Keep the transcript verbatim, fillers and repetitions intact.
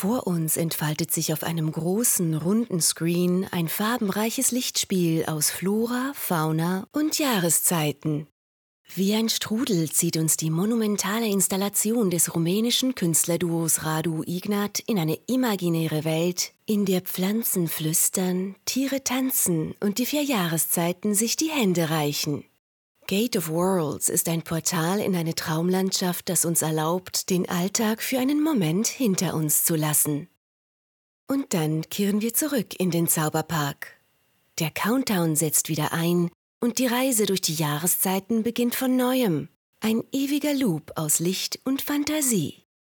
Vor uns entfaltet sich auf einem großen, runden Screen ein farbenreiches Lichtspiel aus Flora, Fauna und Jahreszeiten. Wie ein Strudel zieht uns die monumentale Installation des rumänischen Künstlerduos Radu Ignat in eine imaginäre Welt, in der Pflanzen flüstern, Tiere tanzen und die vier Jahreszeiten sich die Hände reichen. Gate of Worlds ist ein Portal in eine Traumlandschaft, das uns erlaubt, den Alltag für einen Moment hinter uns zu lassen. Und dann kehren wir zurück in den Zauberpark. Der Countdown setzt wieder ein und die Reise durch die Jahreszeiten beginnt von neuem. Ein ewiger Loop aus Licht und Fantasie.